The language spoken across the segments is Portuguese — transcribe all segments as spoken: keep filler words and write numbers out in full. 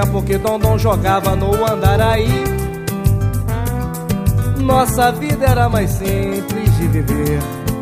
tempo que Dondon jogava no Andaraí, nossa vida era mais simples de viver.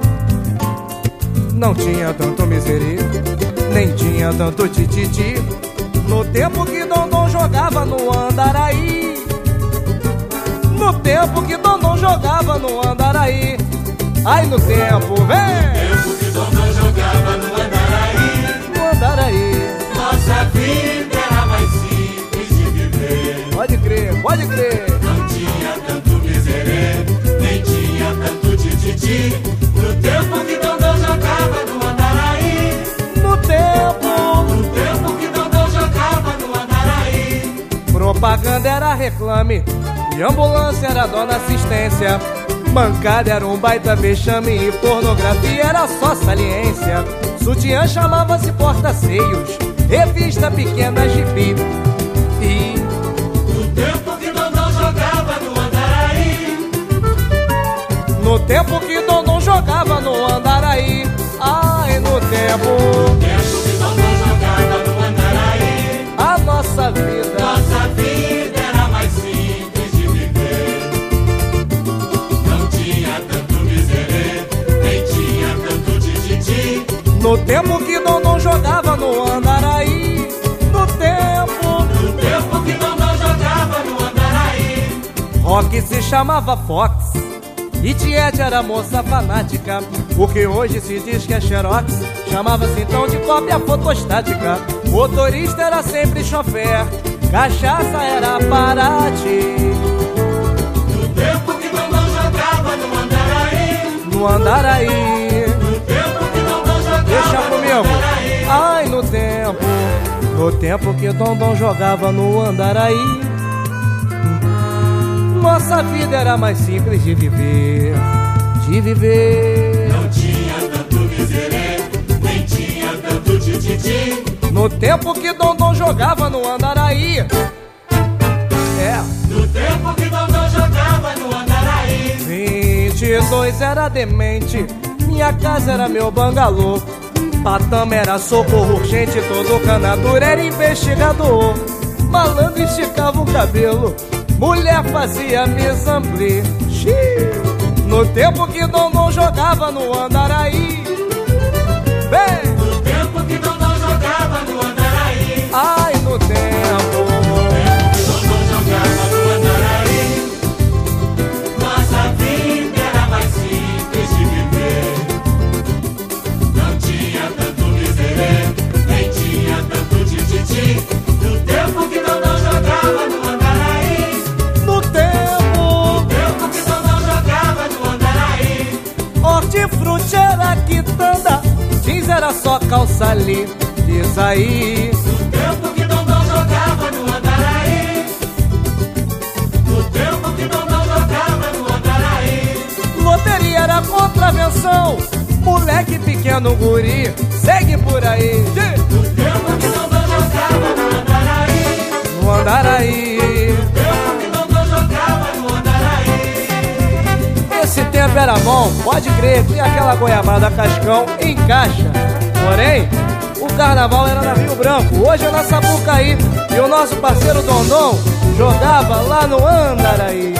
Não tinha tanto miserê, nem tinha tanto tititi, no tempo que Dondon jogava no Andaraí. No tempo que Dondon jogava no Andaraí. Ai, no tempo, vem! No tempo que Dondon jogava no Andaraí, No Andaraí, nossa vida era mais simples de viver. pode crer, pode crer. Não tinha tanto miserê, nem tinha tanto tititi, no tempo que Dondon jogava no Andaraí. No tempo, No tempo que Dondon jogava no Andaraí. propaganda era reclame e ambulância era dona assistência. Bancada era um baita vexame e pornografia era só saliência. Sutiã chamava-se porta-seios, revista pequena gibi. E No tempo que Dondon jogava no Andaraí, no tempo que Dondon jogava no Andaraí. Ai, no tempo, tempo que Dondon jogava no Andaraí, a nossa vida, nossa vida era mais simples de viver. Não tinha tanto miserê, nem tinha tanto tititi, no tempo que Dondon jogava no Andaraí. No tempo, no tempo que Dondon jogava no Andaraí. rock se chamava Fox e Tiete era moça fanática. O que hoje se diz que é Xerox chamava-se então de cópia fotostática. Motorista era sempre chofer, cachaça era parate. No tempo que Dondon jogava no Andaraí, No Andaraí, no tempo que Dondon jogava deixa no comigo. Andaraí. Ai, no tempo, no tempo que Dondon jogava no Andaraí, nossa vida era mais simples de viver, de viver. Não tinha tanto miserê, nem tinha tanto tititi, No tempo que Dondon jogava no Andaraí. É, no tempo que Dondon jogava no Andaraí. vinte e dois era demente, minha casa era meu bangalô. Patama era socorro urgente, todo canador era investigador. Malandro esticava o cabelo, mulher fazia mise-en-plie. No tempo que Dondon jogava no Andaraí. Vem! No tempo que Dondon jogava no Andaraí, Ai, no tempo, que Dondon jogava no Andaraí, nossa vida era mais simples de viver. Não tinha tanto miserê, nem tinha tanto tititi, no tempo que Dondon jogava no Andaraí. no tempo, No tempo que Dondon jogava no Andaraí. hortifruti era quitanda, jeans era só calça ali, diz aí. No tempo que Dondon jogava no Andaraí, no tempo que Dondon jogava no Andaraí. Loteria era contravenção, moleque pequeno guri, segue por aí. No tempo que Dondon jogava no Andaraí, No Andaraí, no tempo que Dondon jogava no Andaraí. esse tempo era bom, pode crer, tinha aquela goiabada cascão em caixa. Porém, o carnaval era na Rio Branco, hoje é na Sapucaí. E o nosso parceiro Dondon jogava lá no Andaraí.